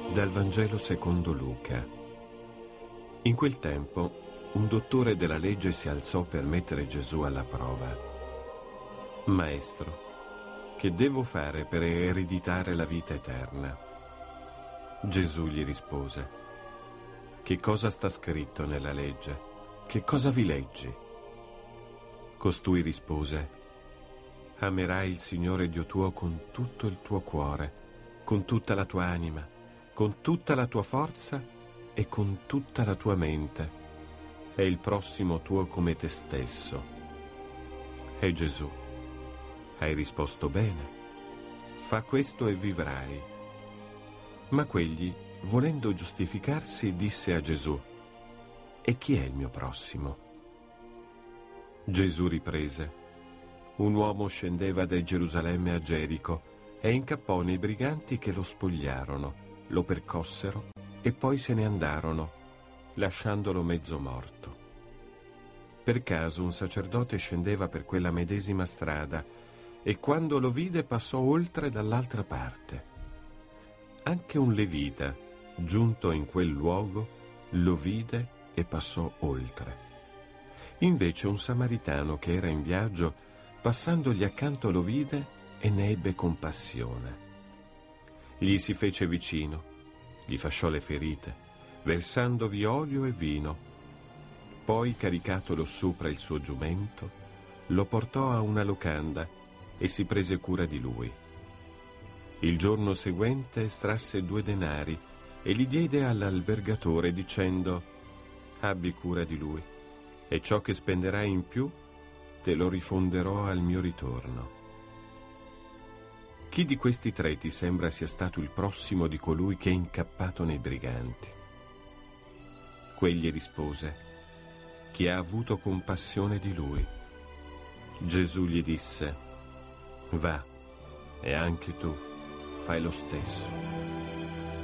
Dal Vangelo secondo Luca. In quel tempo, un dottore della legge si alzò per mettere Gesù alla prova. Maestro, che devo fare per ereditare la vita eterna? Gesù gli rispose: che cosa sta scritto nella legge? Che cosa vi leggi? Costui rispose: amerai il Signore Dio tuo con tutto il tuo cuore, con tutta la tua anima, con tutta la tua forza e con tutta la tua mente, e il prossimo tuo come te stesso. E Gesù: hai risposto bene, fa questo e vivrai. Ma quegli, volendo giustificarsi, disse a Gesù: e chi è il mio prossimo? Gesù riprese: un uomo scendeva da Gerusalemme a Gerico e incappò nei briganti che lo spogliarono, lo percossero e poi se ne andarono, lasciandolo mezzo morto. Per caso un sacerdote scendeva per quella medesima strada e quando lo vide passò oltre dall'altra parte. Anche un levita, giunto in quel luogo, lo vide e passò oltre. Invece un samaritano che era in viaggio, passandogli accanto, lo vide e ne ebbe compassione. Gli si fece vicino, gli fasciò le ferite, versandovi olio e vino. Poi, caricatolo sopra il suo giumento, lo portò a una locanda e si prese cura di lui. Il giorno seguente estrasse 2 denari e li diede all'albergatore dicendo: abbi cura di lui e ciò che spenderai in più te lo rifonderò al mio ritorno. Chi di questi 3 ti sembra sia stato il prossimo di colui che è incappato nei briganti? Quegli rispose: chi ha avuto compassione di lui. Gesù gli disse: va, e anche tu fai lo stesso.